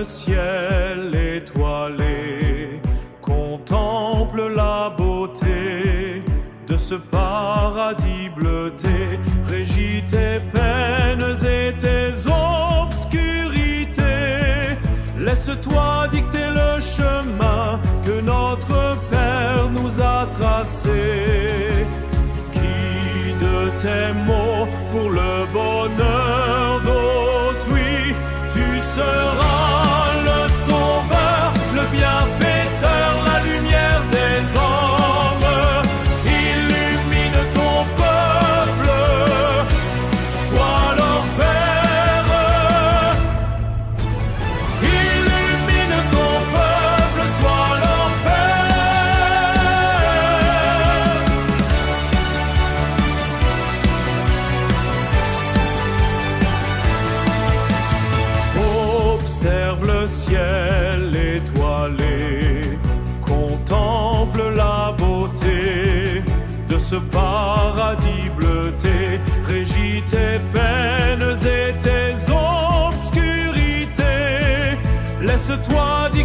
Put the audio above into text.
le ciel étoilé, contemple la beauté de ce paradis bleuté, régis tes peines et tes obscurités. Laisse-toi dicter le chemin que notre Père nous a tracé. Guide tes mots pour le bonheur d'autrui. Tu seras le sauveur, le bienfaiteur, la lumière des hommes. Illumine ton peuple, sois leur Père. Illumine ton peuple, sois leur Père. Observe le ciel étoilé, contemple la beauté de ce paradis bleuté, régis tes peines et tes obscurités. Laisse-toi dire